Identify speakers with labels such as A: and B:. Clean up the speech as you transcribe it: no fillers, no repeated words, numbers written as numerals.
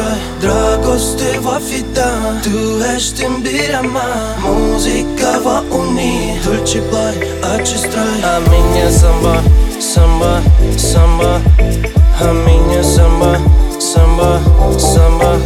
A: destrói. Dragoste va fi ta, tu ești iubirea mea. Muzica va uni, dulce bai, acest trai. A minha samba, samba, samba. A minha samba, samba, samba.